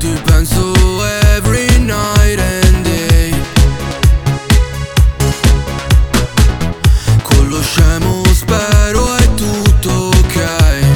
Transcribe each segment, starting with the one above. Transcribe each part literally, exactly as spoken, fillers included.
ti penso every night and day. Con lo scemo spero è tutto ok.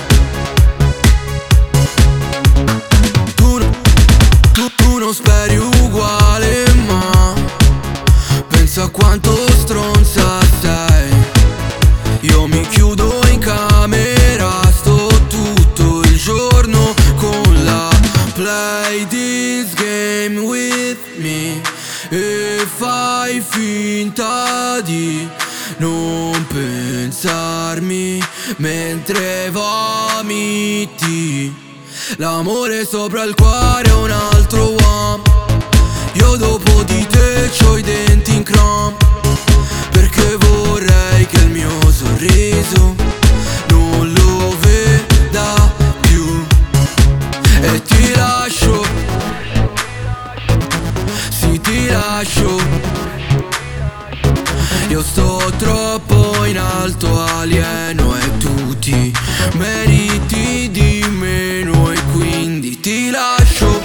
Tu, tu, tu non speri uguale, ma pensa a quanto stronza sei. Io mi chiudo in camera, sto tutto il giorno con la play this game with me e fai finta di non pensarmi mentre vomiti. L'amore sopra il cuore è un altro uomo. Io dopo di te c'ho i denti in chrome, perché vorrei che il mio sorriso non lo veda più. E ti lascio, sì ti lascio. Io sto troppo in alto, alieno, e tu ti meriti di meno, e quindi ti lascio,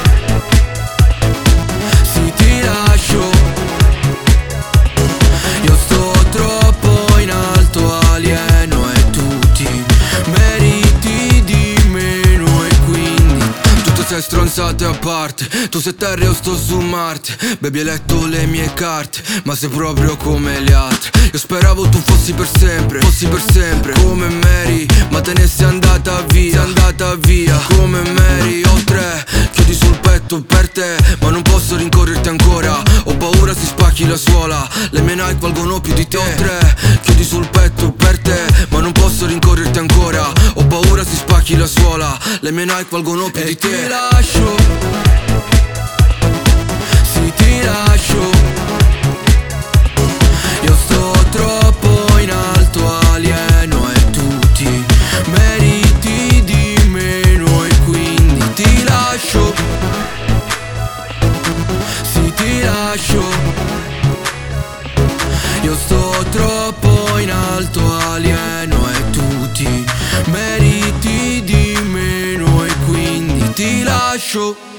sì ti lascio. Io sto troppo in alto, alieno, e tu ti meriti di meno, e quindi tutte sei stronzate a parte. Tu sei terra e io sto su Marte. Baby, hai letto le mie carte, ma sei proprio come le altre. Io speravo tu fossi per sempre, fossi per sempre come Mary, ma te ne sei andata via, sei andata via come Mary. Ho tre chiodi sul petto per te, ma non posso rincorrerti ancora. Ho paura si spacchi la suola, le mie Nike valgono più di te. Ho tre chiodi sul petto per te, ma non posso rincorrerti ancora. Ho paura si spacchi la suola, le mie Nike valgono più e di te. Ti lascio, sì ti lascio. Io sto troppo in alto, alieno, e tu ti meriti di meno, e quindi ti lascio, sì ti lascio. Io sto troppo in alto, alieno, e tu ti meriti di meno, e quindi ti lascio.